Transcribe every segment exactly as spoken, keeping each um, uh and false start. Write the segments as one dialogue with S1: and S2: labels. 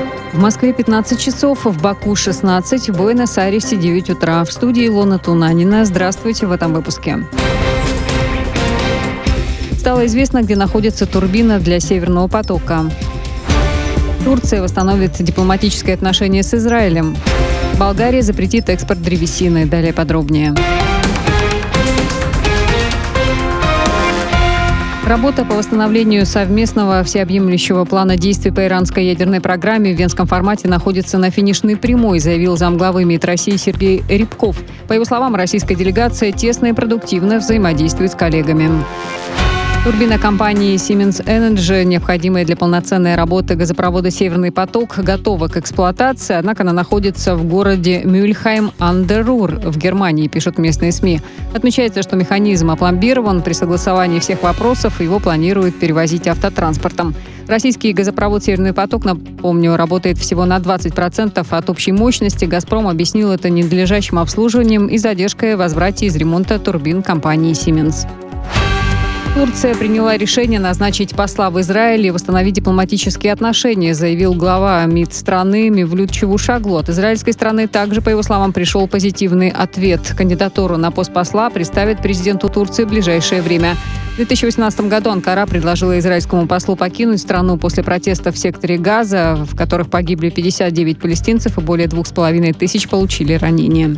S1: В Москве пятнадцать часов, в Баку шестнадцать, в Буэнос-Айресе девять утра. В студии Илона Тунанина. Здравствуйте в этом выпуске. Стало известно, где находится турбина для Северного потока. Турция восстановит дипломатические отношения с Израилем. Болгария запретит экспорт древесины. Далее подробнее. Работа по восстановлению совместного всеобъемлющего плана действий по иранской ядерной программе в венском формате находится на финишной прямой, заявил замглавы МИД России Сергей Рябков. По его словам, российская делегация тесно и продуктивно взаимодействует с коллегами. Турбина компании Siemens Energy, необходимая для полноценной работы газопровода «Северный поток», готова к эксплуатации, однако она находится в городе Мюльхайм-ан-дер-Рур в Германии, пишут местные СМИ. Отмечается, что механизм опломбирован. При согласовании всех вопросов его планируют перевозить автотранспортом. Российский газопровод «Северный поток», напомню, работает всего на двадцать процентов от общей мощности. «Газпром» объяснил это ненадлежащим обслуживанием и задержкой в возврате из ремонта турбин компании Siemens. Турция приняла решение назначить посла в Израиле и восстановить дипломатические отношения, заявил глава МИД страны Мевлют Чавушоглу. От израильской стороны также, по его словам, пришел позитивный ответ. Кандидатуру на пост посла представит президенту Турции в ближайшее время. В две тысячи восемнадцатом году Анкара предложила израильскому послу покинуть страну после протестов в секторе Газа, в которых погибли пятьдесят девять палестинцев и более двух с половиной тысяч получили ранения.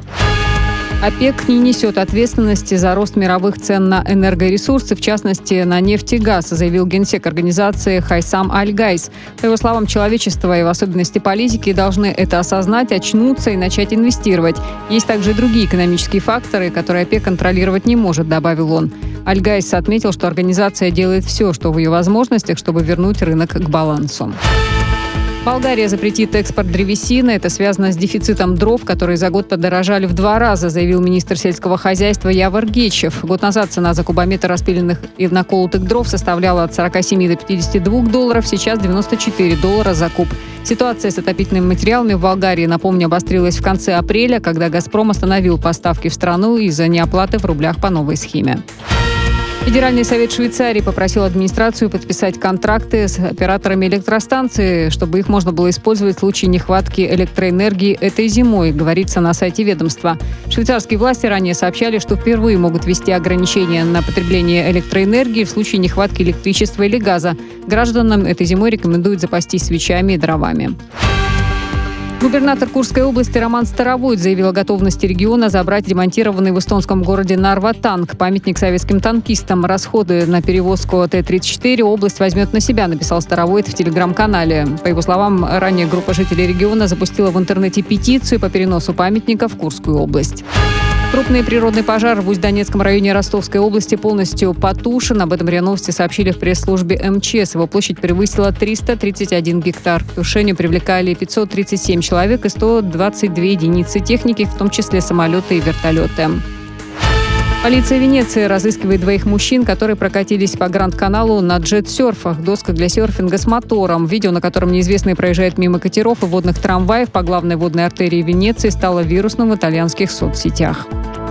S1: ОПЕК не несет ответственности за рост мировых цен на энергоресурсы, в частности, на нефть и газ, заявил генсек организации Хайсам Аль-Гайс. По его словам, человечество и в особенности политики должны это осознать, очнуться и начать инвестировать. Есть также и другие экономические факторы, которые ОПЕК контролировать не может, добавил он. Аль-Гайс отметил, что организация делает все, что в ее возможностях, чтобы вернуть рынок к балансу. Болгария запретит экспорт древесины. Это связано с дефицитом дров, которые за год подорожали в два раза, заявил министр сельского хозяйства Явор Гечев. Год назад цена за кубометр распиленных и наколотых дров составляла от сорока семи до пятидесяти двух долларов, сейчас девяносто четыре доллара за куб. Ситуация с отопительными материалами в Болгарии, напомню, обострилась в конце апреля, когда «Газпром» остановил поставки в страну из-за неоплаты в рублях по новой схеме. Федеральный совет Швейцарии попросил администрацию подписать контракты с операторами электростанций, чтобы их можно было использовать в случае нехватки электроэнергии этой зимой, говорится на сайте ведомства. Швейцарские власти ранее сообщали, что впервые могут ввести ограничения на потребление электроэнергии в случае нехватки электричества или газа. Гражданам этой зимой рекомендуют запастись свечами и дровами. Губернатор Курской области Роман Старовойт заявил о готовности региона забрать демонтированный в эстонском городе Нарва танк, памятник советским танкистам. Расходы на перевозку Т тридцать четыре область возьмет на себя, написал Старовойт в телеграм-канале. По его словам, ранее группа жителей региона запустила в интернете петицию по переносу памятника в Курскую область. Крупный природный пожар в Усть-Донецком районе Ростовской области полностью потушен. Об этом РИА Новости сообщили в пресс-службе эм че эс. Его площадь превысила триста тридцать один гектар. К тушению привлекали пятьсот тридцать семь человек и сто двадцать две единицы техники, в том числе самолеты и вертолеты. Полиция Венеции разыскивает двоих мужчин, которые прокатились по Гранд-каналу на джет-серфах, досках для серфинга с мотором. Видео, на котором неизвестные проезжают мимо катеров и водных трамваев по главной водной артерии Венеции, стало вирусным в итальянских соцсетях.